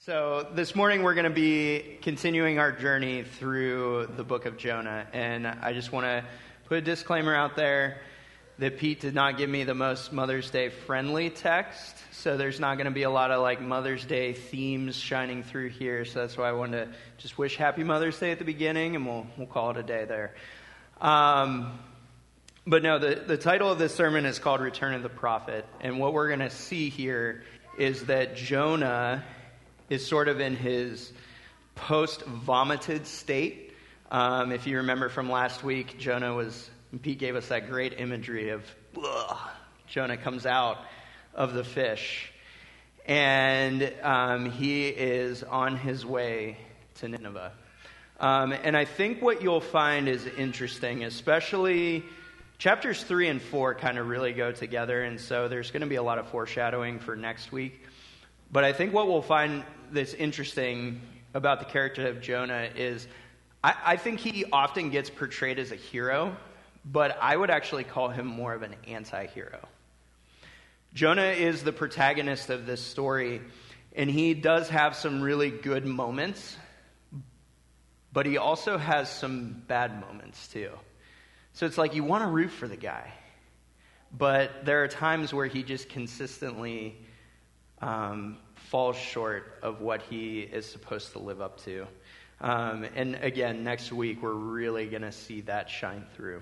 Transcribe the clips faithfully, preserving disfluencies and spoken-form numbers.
So this morning we're going to be continuing our journey through the book of Jonah, and I just want to put a disclaimer out there that Pete did not give me the most Mother's Day friendly text, so there's not going to be a lot of like Mother's Day themes shining through here, so that's why I wanted to just wish Happy Mother's Day at the beginning, and we'll we'll call it a day there. Um, but no, the, the title of this sermon is called Return of the Prophet, and what we're going to see here is that Jonah is sort of in his post-vomited state. Um, if you remember from last week, Jonah was, Pete gave us that great imagery of ugh, Jonah comes out of the fish. And um, he is on his way to Nineveh. Um, and I think what you'll find is interesting, especially chapters three and four kind of really go together. And so there's going to be a lot of foreshadowing for next week. But I think what we'll find that's interesting about the character of Jonah is I, I think he often gets portrayed as a hero, but I would actually call him more of an anti-hero. Jonah is the protagonist of this story, and he does have some really good moments, but he also has some bad moments too. So it's like you want to root for the guy, but there are times where he just consistently Um, falls short of what he is supposed to live up to. Um, and again, next week, we're really going to see that shine through.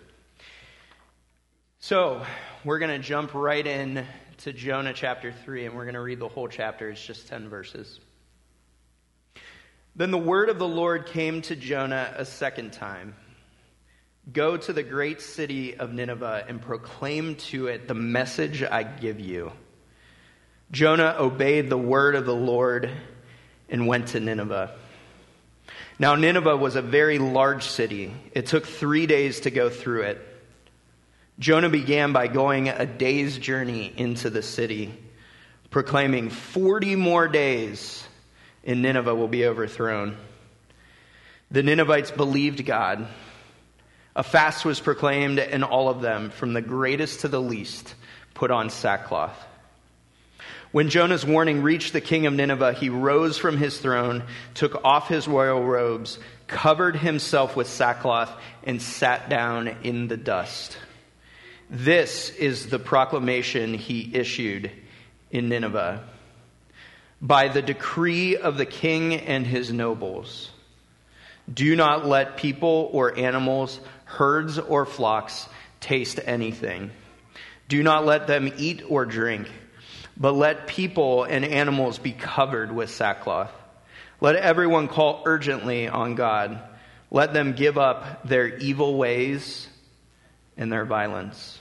So, we're going to jump right in to Jonah chapter three, and we're going to read the whole chapter. It's just ten verses. Then the word of the Lord came to Jonah a second time. Go to the great city of Nineveh and proclaim to it the message I give you. Jonah obeyed the word of the Lord and went to Nineveh. Now Nineveh was a very large city. It took three days to go through it. Jonah began by going a day's journey into the city, proclaiming forty more days and Nineveh will be overthrown. The Ninevites believed God. A fast was proclaimed, and all of them, from the greatest to the least, put on sackcloth. When Jonah's warning reached the king of Nineveh, he rose from his throne, took off his royal robes, covered himself with sackcloth, and sat down in the dust. This is the proclamation he issued in Nineveh. By the decree of the king and his nobles, do not let people or animals, herds or flocks taste anything. Do not let them eat or drink. But let people and animals be covered with sackcloth. Let everyone call urgently on God. Let them give up their evil ways and their violence.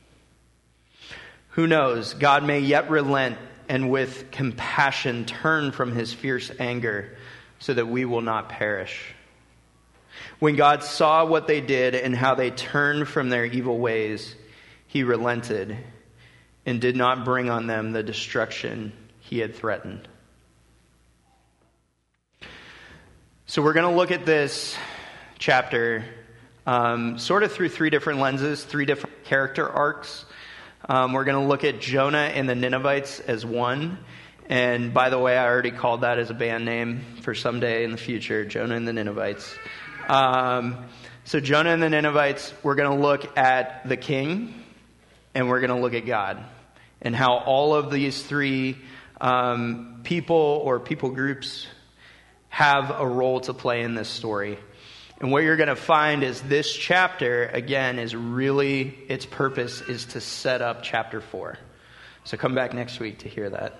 Who knows? God may yet relent and with compassion turn from his fierce anger so that we will not perish. When God saw what they did and how they turned from their evil ways, he relented and did not bring on them the destruction he had threatened. So we're going to look at this chapter um, sort of through three different lenses, three different character arcs. Um, we're going to look at Jonah and the Ninevites as one. And by the way, I already called that as a band name for someday in the future, Jonah and the Ninevites. Um, so Jonah and the Ninevites, we're going to look at the king, and we're going to look at God and how all of these three um, people or people groups have a role to play in this story. And what you're going to find is this chapter, again, is really, its purpose is to set up chapter four. So come back next week to hear that.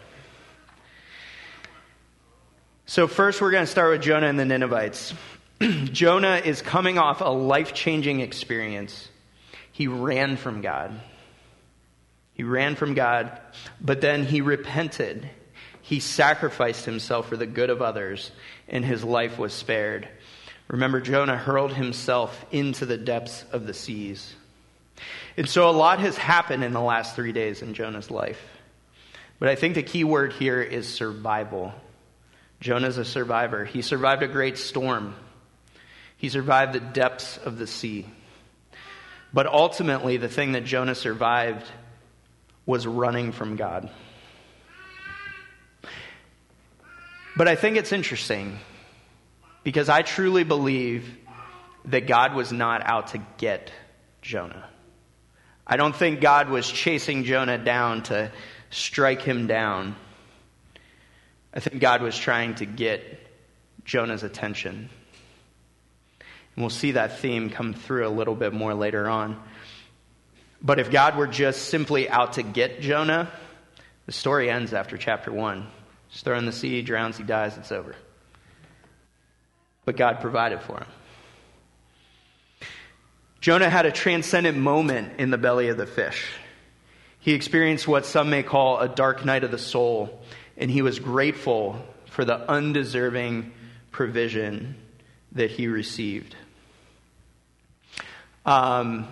So first we're going to start with Jonah and the Ninevites. Jonah is coming off a life-changing experience. He ran from God. He ran from God, but then he repented. He sacrificed himself for the good of others, and his life was spared. Remember, Jonah hurled himself into the depths of the seas. And so a lot has happened in the last three days in Jonah's life. But I think the key word here is survival. Jonah's a survivor. He survived a great storm. He survived the depths of the sea. But ultimately, the thing that Jonah survived was running from God. But I think it's interesting because I truly believe that God was not out to get Jonah. I don't think God was chasing Jonah down to strike him down. I think God was trying to get Jonah's attention. And we'll see that theme come through a little bit more later on. But if God were just simply out to get Jonah, the story ends after chapter one. Just throw in the sea, he drowns, he dies, it's over. But God provided for him. Jonah had a transcendent moment in the belly of the fish. He experienced what some may call a dark night of the soul, and he was grateful for the undeserving provision that he received. Um,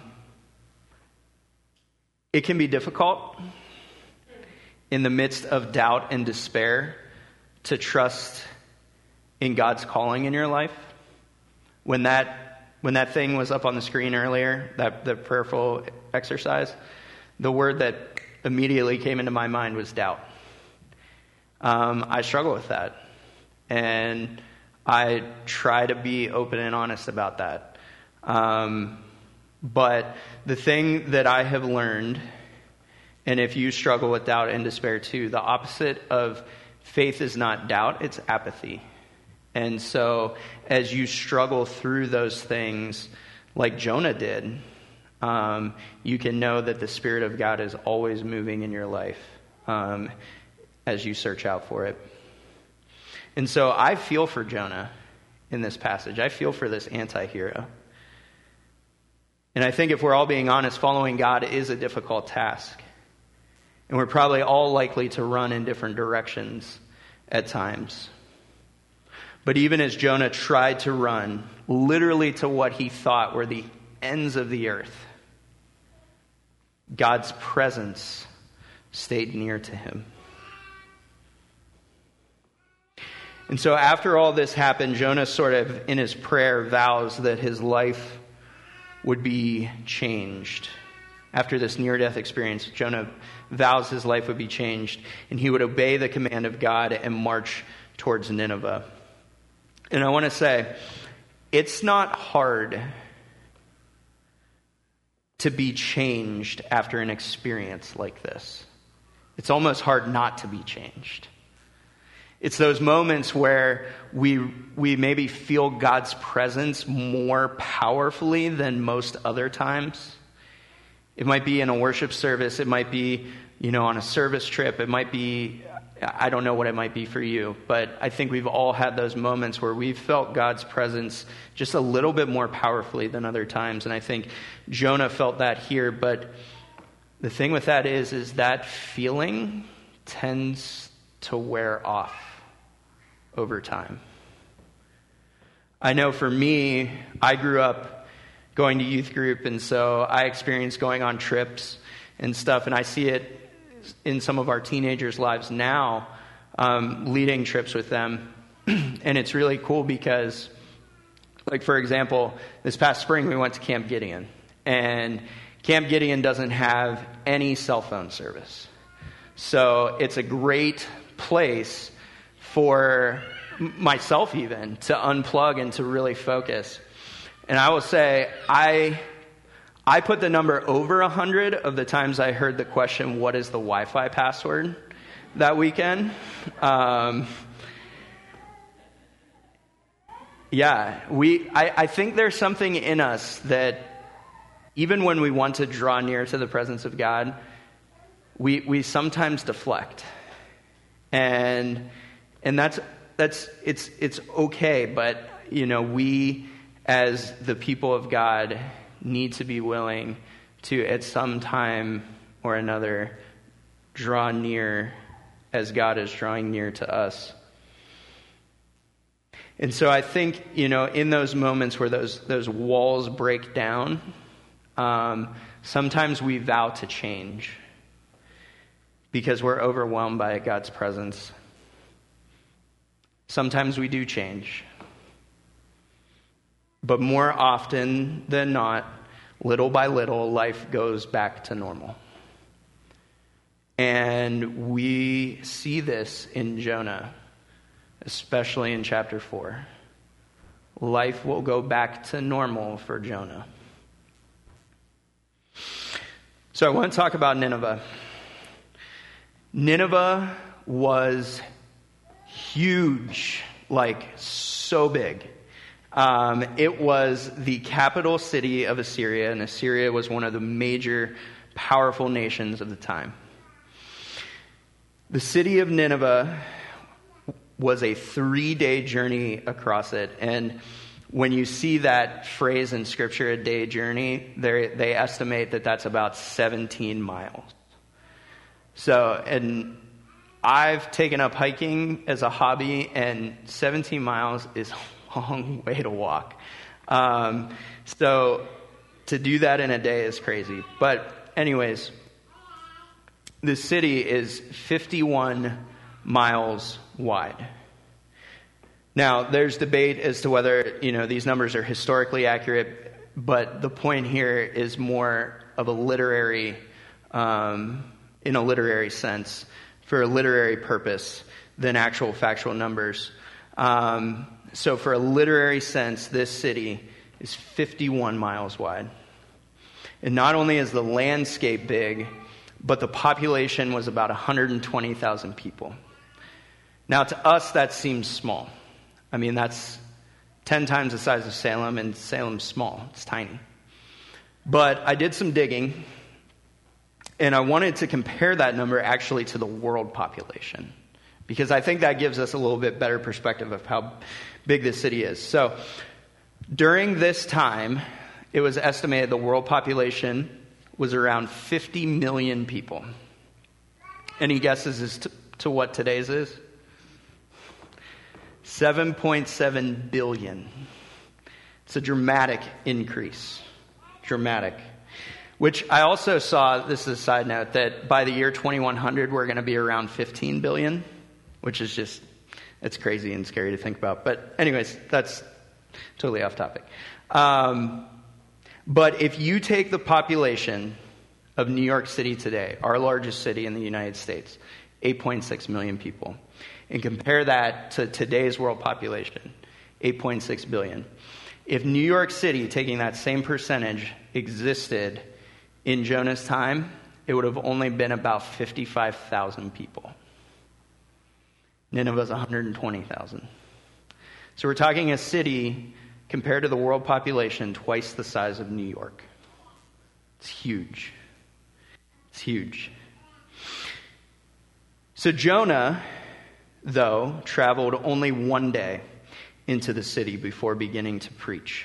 it can be difficult in the midst of doubt and despair to trust in God's calling in your life. When that when that thing was up on the screen earlier, that the prayerful exercise, the word that immediately came into my mind was doubt. Um, I struggle with that, and I try to be open and honest about that. Um, but the thing that I have learned, and if you struggle with doubt and despair too, the opposite of faith is not doubt, it's apathy. And so as you struggle through those things like Jonah did, um, you can know that the Spirit of God is always moving in your life um, as you search out for it. And so I feel for Jonah in this passage. I feel for this anti-hero. And I think if we're all being honest, following God is a difficult task. And we're probably all likely to run in different directions at times. But even as Jonah tried to run literally to what he thought were the ends of the earth, God's presence stayed near to him. And so after all this happened, Jonah sort of in his prayer vows that his life would be changed. After this near-death experience, Jonah vows his life would be changed, and he would obey the command of God and march towards Nineveh. And I want to say, it's not hard to be changed after an experience like this. It's almost hard not to be changed. It's those moments where we we maybe feel God's presence more powerfully than most other times. It might be in a worship service. It might be, you know, on a service trip. It might be, I don't know what it might be for you, but I think we've all had those moments where we've felt God's presence just a little bit more powerfully than other times. And I think Jonah felt that here. But the thing with that is, is that feeling tends to wear off over time. I know for me, I grew up going to youth group, and so I experienced going on trips and stuff, and I see it in some of our teenagers' lives now, um, leading trips with them. And it's really cool because, like, for example, this past spring we went to Camp Gideon, and Camp Gideon doesn't have any cell phone service. So it's a great place for myself even to unplug and to really focus. And I will say, I I put the number over one hundred of the times I heard the question, what is the Wi-Fi password, that weekend. Um, yeah, we. I, I think there's something in us that even when we want to draw near to the presence of God, we we sometimes deflect. And and that's that's it's it's okay, but you know, we as the people of God need to be willing to, at some time or another, draw near as God is drawing near to us. And so I think, you know, in those moments where those those walls break down, um, sometimes we vow to change because we're overwhelmed by God's presence. Sometimes we do change. But more often than not, little by little, life goes back to normal. And we see this in Jonah especially in chapter four. Life will go back to normal for Jonah. So I want to talk about Nineveh. Nineveh was huge, like so big. Um, it was the capital city of Assyria, and Assyria was one of the major, powerful nations of the time. The city of Nineveh was a three-day journey across it, and when you see that phrase in Scripture, a day journey, they estimate that that's about seventeen miles. So, and I've taken up hiking as a hobby, and seventeen miles is a long way to walk. Um, so, to do that in a day is crazy. But anyways, the city is fifty-one miles wide. Now, there's debate as to whether, you know, these numbers are historically accurate, but the point here is more of a literary, um, in a literary sense, for a literary purpose than actual factual numbers. Um, so for a literary sense, this city is fifty-one miles wide. And not only is the landscape big, but the population was about one hundred twenty thousand people. Now, to us, that seems small. I mean, that's ten times the size of Salem, and Salem's small. It's tiny. But I did some digging, and I wanted to compare that number actually to the world population, because I think that gives us a little bit better perspective of how big this city is. So, during this time, it was estimated the world population was around fifty million people. Any guesses as to, to what today's is? seven point seven billion. It's a dramatic increase. Dramatic. Which I also saw, this is a side note, that by the year twenty-one hundred, we're going to be around fifteen billion, which is just, it's crazy and scary to think about. But anyways, that's totally off topic. Um, but if you take the population of New York City today, our largest city in the United States, eight point six million people, and compare that to today's world population, eight point six billion. If New York City, taking that same percentage, existed in Jonah's time, it would have only been about fifty-five thousand people. Nineveh's one hundred twenty thousand. So we're talking a city, compared to the world population, twice the size of New York. It's huge. It's huge. So Jonah, though, traveled only one day into the city before beginning to preach.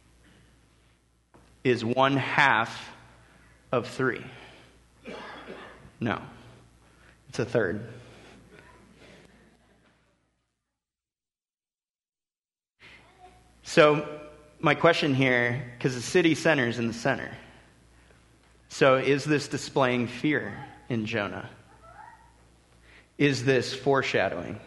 Is one half of three? No. It's a third. So, my question here, because the city center is in the center. So, is this displaying fear in Jonah? Is this foreshadowing?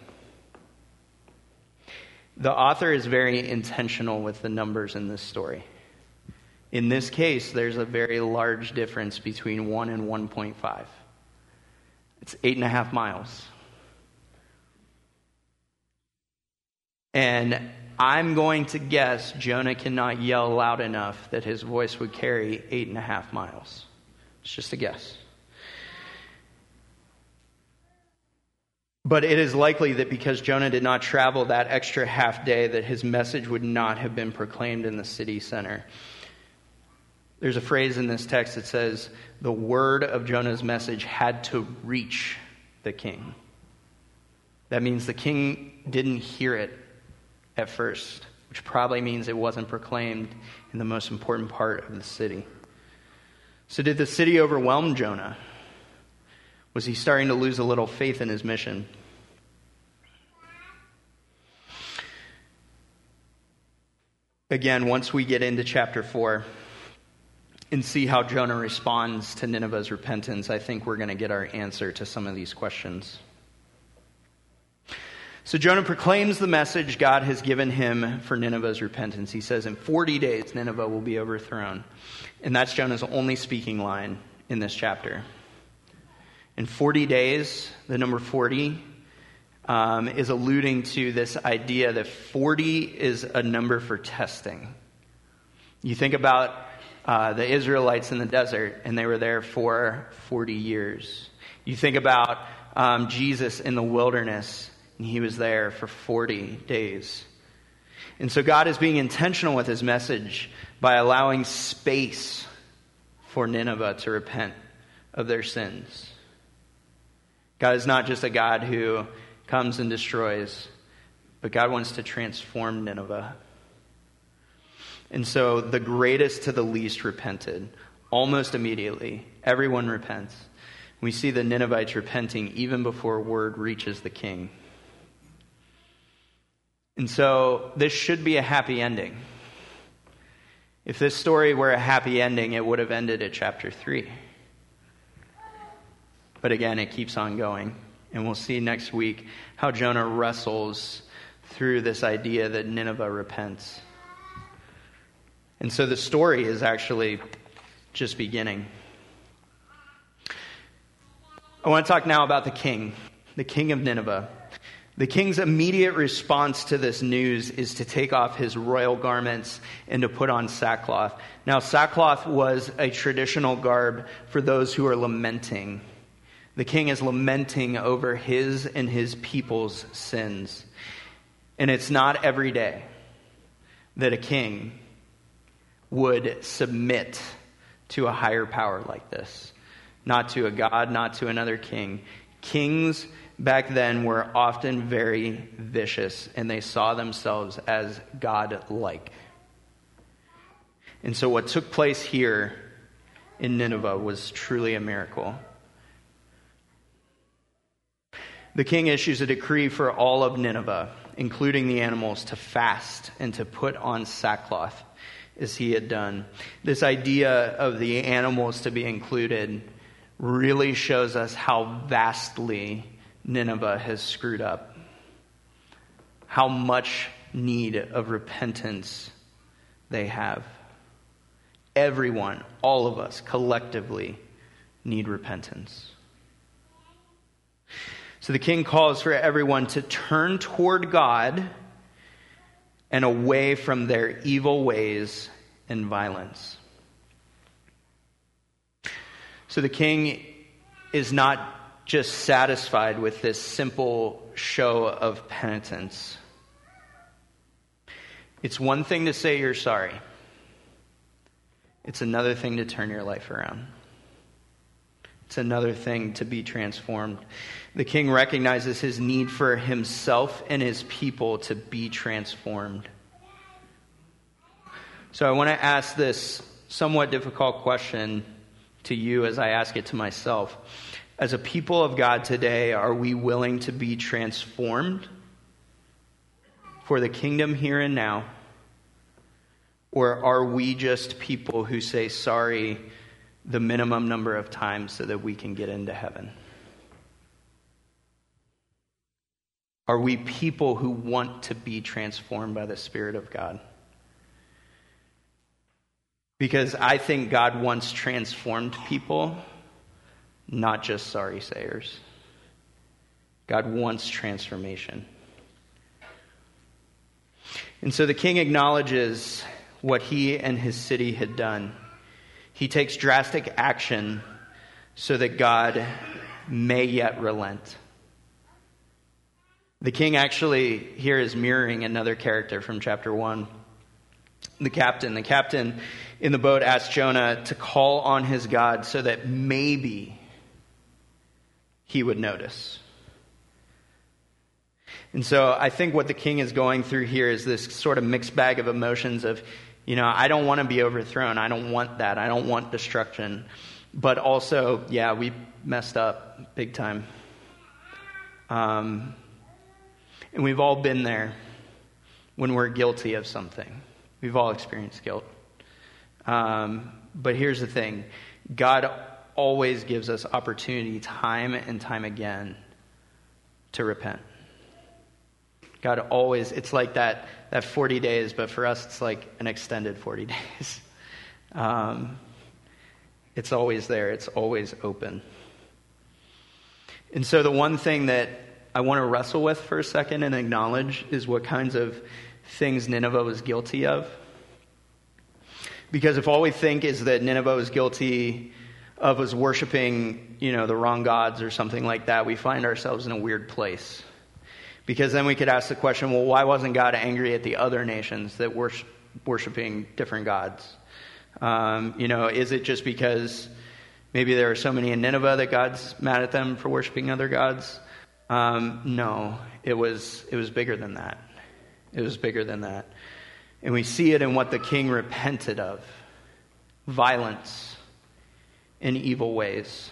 The author is very intentional with the numbers in this story. In this case, there's a very large difference between one and one point five. It's eight and a half miles. And I'm going to guess Jonah cannot yell loud enough that his voice would carry eight and a half miles. It's just a guess. But it is likely that because Jonah did not travel that extra half day, that his message would not have been proclaimed in the city center. There's a phrase in this text that says, the word of Jonah's message had to reach the king. That means the king didn't hear it at first, which probably means it wasn't proclaimed in the most important part of the city. So did the city overwhelm Jonah? Was he starting to lose a little faith in his mission? Again, once we get into chapter four and see how Jonah responds to Nineveh's repentance, I think we're going to get our answer to some of these questions. So Jonah proclaims the message God has given him for Nineveh's repentance. He says, in forty days, Nineveh will be overthrown. And that's Jonah's only speaking line in this chapter. In forty days, the number forty um, is alluding to this idea that forty is a number for testing. You think about uh, the Israelites in the desert, and they were there for forty years. You think about um, Jesus in the wilderness, and he was there for forty days. And so God is being intentional with his message by allowing space for Nineveh to repent of their sins. God is not just a God who comes and destroys, but God wants to transform Nineveh. And so the greatest to the least repented almost immediately. Everyone repents. We see the Ninevites repenting even before word reaches the king. And so this should be a happy ending. If this story were a happy ending, it would have ended at chapter three. But again, it keeps on going. And we'll see next week how Jonah wrestles through this idea that Nineveh repents. And so the story is actually just beginning. I want to talk now about the king, the king of Nineveh. The king's immediate response to this news is to take off his royal garments and to put on sackcloth. Now, sackcloth was a traditional garb for those who are lamenting. The king is lamenting over his and his people's sins. And it's not every day that a king would submit to a higher power like this. Not to a god, not to another king. Kings back then were often very vicious, and they saw themselves as God-like. And so what took place here in Nineveh was truly a miracle. The king issues a decree for all of Nineveh, including the animals, to fast and to put on sackcloth, as he had done. This idea of the animals to be included really shows us how vastly Nineveh has screwed up. How much need of repentance they have. Everyone, all of us, collectively need repentance. So the king calls for everyone to turn toward God and away from their evil ways and violence. So the king is not just satisfied with this simple show of penitence. It's one thing to say you're sorry. It's another thing to turn your life around. It's another thing to be transformed. The king recognizes his need for himself and his people to be transformed. So I want to ask this somewhat difficult question to you as I ask it to myself. As a people of God today, are we willing to be transformed for the kingdom here and now? Or are we just people who say sorry the minimum number of times so that we can get into heaven? Are we people who want to be transformed by the Spirit of God? Because I think God wants transformed people, not just sorry sayers. God wants transformation. And so the king acknowledges what he and his city had done. He takes drastic action so that God may yet relent. The king actually here is mirroring another character from chapter one. The captain. The captain in the boat asked Jonah to call on his God so that maybe he would notice. And so I think what the king is going through here is this sort of mixed bag of emotions of, you know, I don't want to be overthrown. I don't want that. I don't want destruction. But also, yeah, we messed up big time. Um, and we've all been there when we're guilty of something. We've all experienced guilt. Um, but here's the thing. God always gives us opportunity time and time again to repent. God always, it's like that that forty days, but for us it's like an extended forty days. Um, it's always there. It's always open. And so the one thing that I want to wrestle with for a second and acknowledge is what kinds of things Nineveh was guilty of. Because if all we think is that Nineveh was guilty of was worshiping, you know, the wrong gods or something like that, we find ourselves in a weird place. Because then we could ask the question, well, why wasn't God angry at the other nations that were worshiping different gods? Um, you know, is it just because maybe there are so many in Nineveh that God's mad at them for worshiping other gods? Um, no, it was it was bigger than that. It was bigger than that. And we see it in what the king repented of. Violence in evil ways.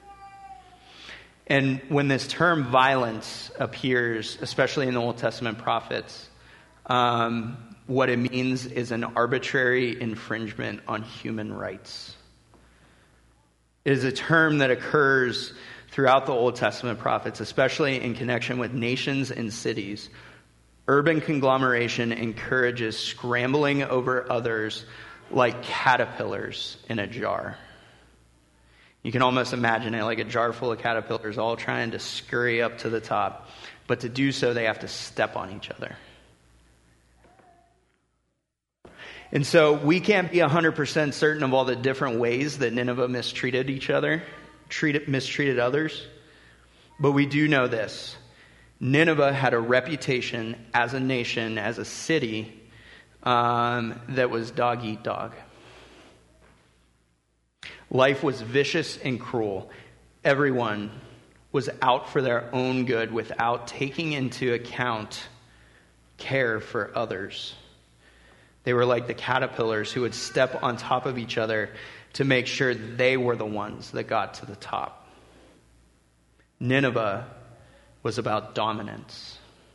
And when this term violence appears, especially in the Old Testament prophets, um, what it means is an arbitrary infringement on human rights. It is a term that occurs throughout the Old Testament prophets, especially in connection with nations and cities. Urban conglomeration encourages scrambling over others like caterpillars in a jar. You can almost imagine it like a jar full of caterpillars all trying to scurry up to the top. But to do so, they have to step on each other. And so we can't be one hundred percent certain of all the different ways that Nineveh mistreated each other, treated, mistreated others. But we do know this. Nineveh had a reputation as a nation, as a city, um, that was dog eat dog. Life was vicious and cruel. Everyone was out for their own good without taking into account care for others. They were like the caterpillars who would step on top of each other to make sure they were the ones that got to the top. Nineveh was about dominance.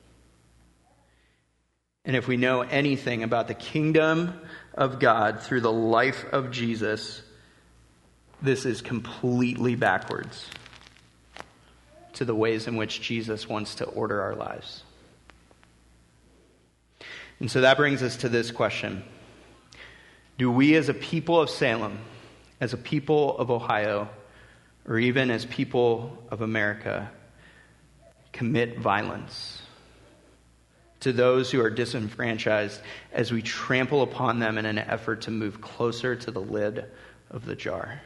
And if we know anything about the kingdom of God through the life of Jesus, this is completely backwards to the ways in which Jesus wants to order our lives. And so that brings us to this question. Do we as a people of Salem, as a people of Ohio, or even as people of America, commit violence to those who are disenfranchised as we trample upon them in an effort to move closer to the lid of the jar?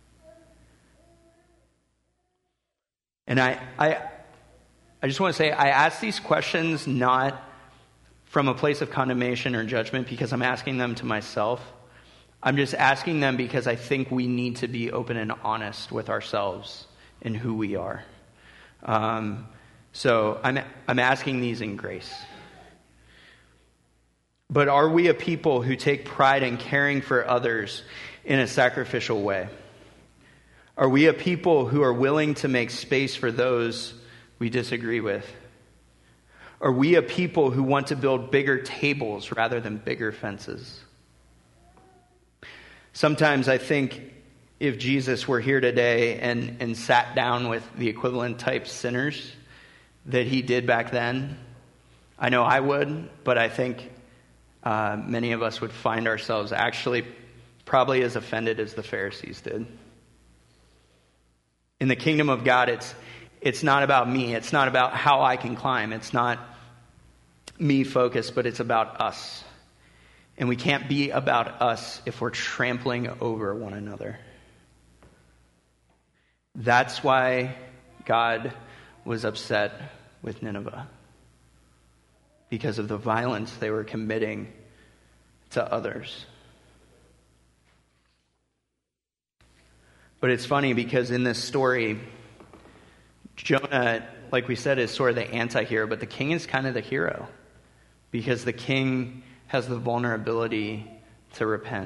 And I, I, I just want to say, I ask these questions not from a place of condemnation or judgment because I'm asking them to myself. I'm just asking them because I think we need to be open and honest with ourselves and who we are. Um, so I'm, I'm asking these in grace. But are we a people who take pride in caring for others in a sacrificial way? Are we a people who are willing to make space for those we disagree with? Are we a people who want to build bigger tables rather than bigger fences? Sometimes I think if Jesus were here today and, and sat down with the equivalent type sinners that he did back then, I know I would, but I think uh, many of us would find ourselves actually probably as offended as the Pharisees did. In the kingdom of God, it's it's not about me. It's not about how I can climb. It's not me focused, but it's about us. And we can't be about us if we're trampling over one another. That's why God was upset with Nineveh. Because of the violence they were committing to others. But it's funny because in this story, Jonah, like we said, is sort of the anti-hero, but the king is kind of the hero. Because the king has the vulnerability to repent.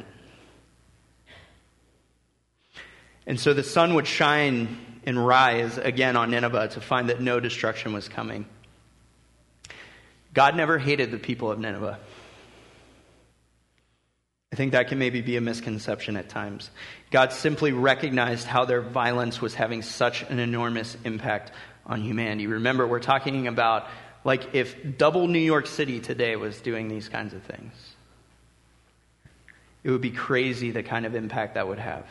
And so the sun would shine and rise again on Nineveh to find that no destruction was coming. God never hated the people of Nineveh. I think that can maybe be a misconception at times. God simply recognized how their violence was having such an enormous impact on humanity. Remember, we're talking about like if double New York City today was doing these kinds of things. It would be crazy the kind of impact that would have.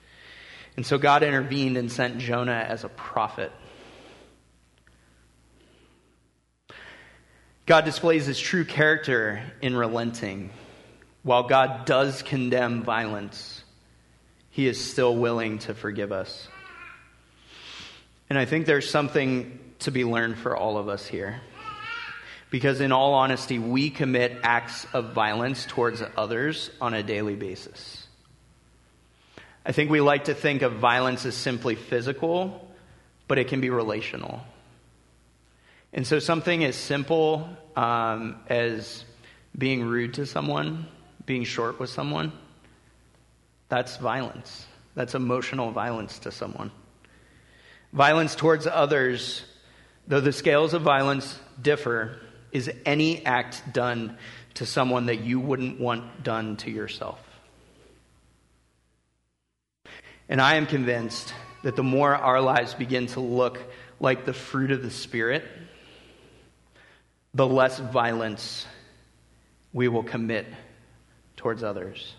And so God intervened and sent Jonah as a prophet. God displays his true character in relenting. While God does condemn violence, he is still willing to forgive us. And I think there's something to be learned for all of us here. Because in all honesty, we commit acts of violence towards others on a daily basis. I think we like to think of violence as simply physical, but it can be relational. And so something as simple um, as being rude to someone, being short with someone, that's violence. That's emotional violence to someone. Violence towards others, though the scales of violence differ, is any act done to someone that you wouldn't want done to yourself. And I am convinced that the more our lives begin to look like the fruit of the Spirit, the less violence we will commit towards others.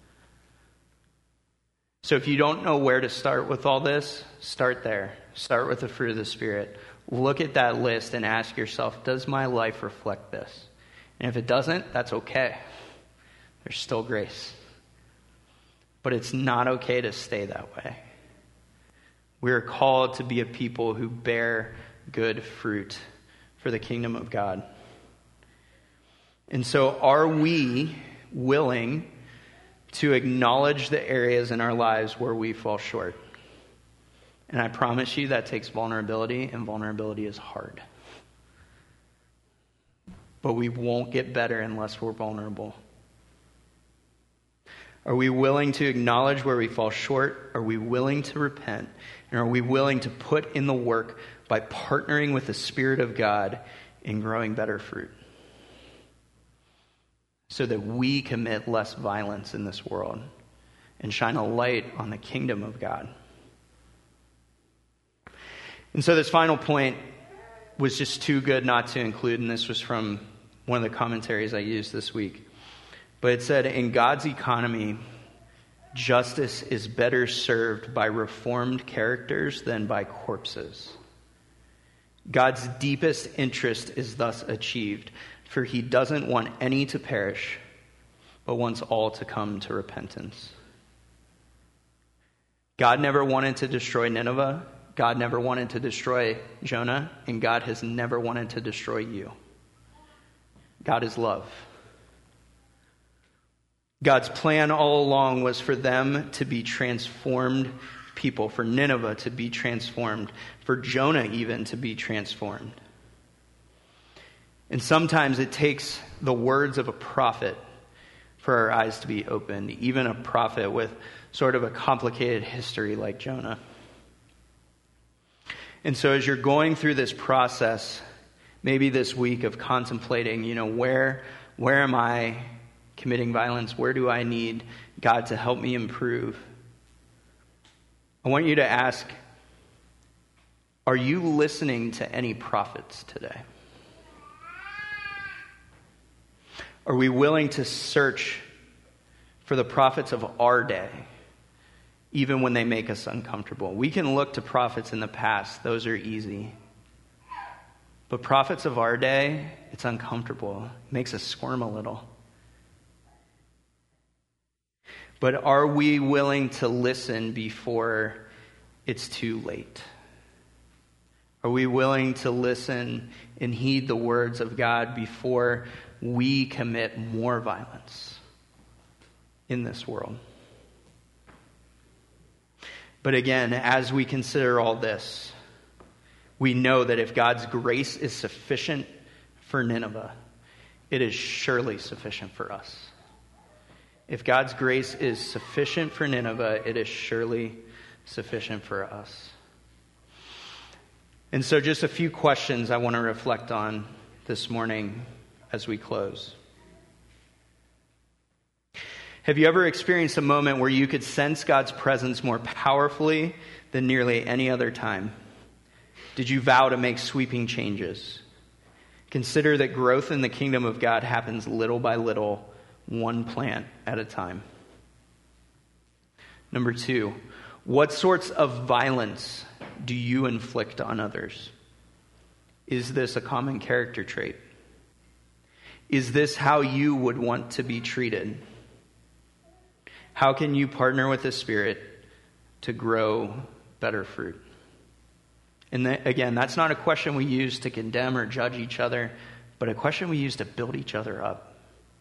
So if you don't know where to start with all this, start there. Start with the fruit of the Spirit. Look at that list and ask yourself, does my life reflect this? And if it doesn't, that's okay. There's still grace. But it's not okay to stay that way. We are called to be a people who bear good fruit for the kingdom of God. And so are we willing to acknowledge the areas in our lives where we fall short? And I promise you that takes vulnerability, and vulnerability is hard. But we won't get better unless we're vulnerable. Are we willing to acknowledge where we fall short? Are we willing to repent? And are we willing to put in the work by partnering with the Spirit of God in growing better fruit? So that we commit less violence in this world and shine a light on the kingdom of God. And so this final point was just too good not to include, and this was from one of the commentaries I used this week. But it said, in God's economy, justice is better served by reformed characters than by corpses. God's deepest interest is thus achieved, for he doesn't want any to perish, but wants all to come to repentance. God never wanted to destroy Nineveh. God never wanted to destroy Jonah, and God has never wanted to destroy you. God is love. God's plan all along was for them to be transformed people, for Nineveh to be transformed, for Jonah even to be transformed. And sometimes it takes the words of a prophet for our eyes to be opened, even a prophet with sort of a complicated history like Jonah. And so as you're going through this process, maybe this week of contemplating, you know, where where am I committing violence? Where do I need God to help me improve? I want you to ask, are you listening to any prophets today? Are we willing to search for the prophets of our day, even when they make us uncomfortable? We can look to prophets in the past. Those are easy. But prophets of our day, it's uncomfortable. It makes us squirm a little. But are we willing to listen before it's too late? Are we willing to listen and heed the words of God before we commit more violence in this world? But again, as we consider all this, we know that if God's grace is sufficient for Nineveh, it is surely sufficient for us. If God's grace is sufficient for Nineveh, it is surely sufficient for us. And so just a few questions I want to reflect on this morning as we close. Have you ever experienced a moment where you could sense God's presence more powerfully than nearly any other time? Did you vow to make sweeping changes? Consider that growth in the kingdom of God happens little by little, one plant at a time. Number two, what sorts of violence do you inflict on others? Is this a common character trait? Is this how you would want to be treated? How can you partner with the Spirit to grow better fruit? And th- again, that's not a question we use to condemn or judge each other, but a question we use to build each other up.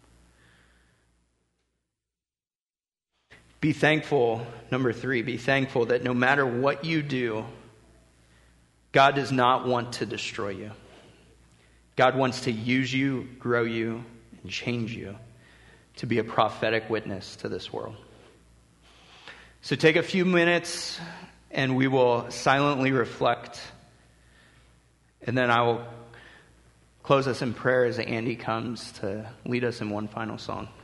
Be thankful, number three, be thankful that no matter what you do, God does not want to destroy you. God wants to use you, grow you, and change you to be a prophetic witness to this world. So take a few minutes and we will silently reflect. And then I will close us in prayer as Andy comes to lead us in one final song.